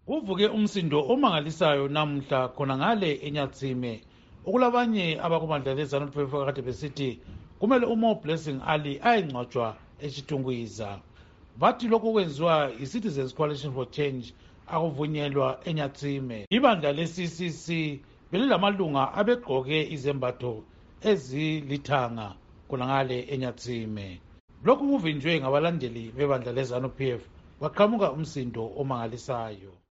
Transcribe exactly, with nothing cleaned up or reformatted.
Uvuke umsindo omangalisayo namhla khona ngale eNyatsime okulabanye abakubandla leZANU-P F akade besithi kumele uMo Blessing Ali ayengcwatshwa eChitungwiza. Bathi lokho kwenziwa yi-Citizens Coalition for Change akuvunyelwa eNyatsime. Ibandla le-C C C belilamalunga abegqoke izembatho ezilithanga khona ngale eNyatsime. Lokhu kuvinjwe ngabalandeli bebandla leZANU-P F kwaqhamuka umsindo omangalisayo.